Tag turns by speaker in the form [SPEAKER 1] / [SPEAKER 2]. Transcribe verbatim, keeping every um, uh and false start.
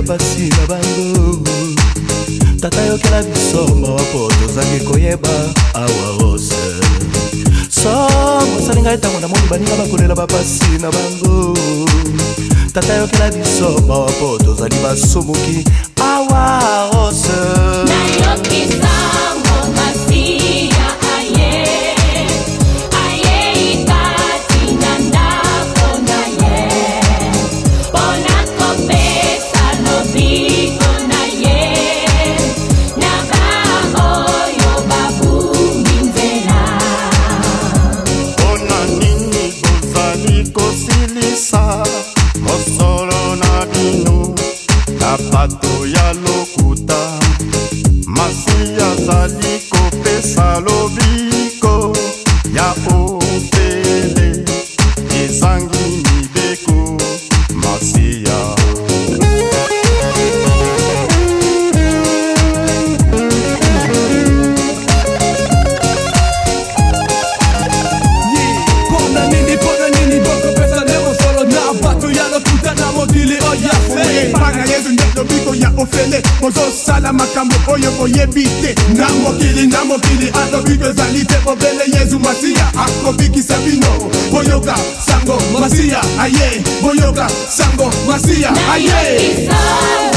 [SPEAKER 1] bapasi na bango tata yokela biso mawa po tozangi koyeba awa ose somo salinga etango na moni baninga bakolela bapasi na bango tata yokela biso mawa po tozali basomoki awa ose
[SPEAKER 2] nayoki sango masia aye aye ikati na ndako na ye pona kopesa lobiko na ye na baoyo babungi nzela
[SPEAKER 3] pona nini bozali kosilisa mosolo na bino na bato ya lokuta masia zali kopesa lobiko ya ofele ezangi mibeko masia
[SPEAKER 4] pona nini pona nini bokopesa lemo solo na bato ya lokuta na mokili oya fe panga yezu nde lobiko ya ofele bozosala makambo oyo boyebi te na mokili na mokili alobiko ezali te bobele yezu masia akobikisa bino boyoka sango masia aye boyoka sango masia aye.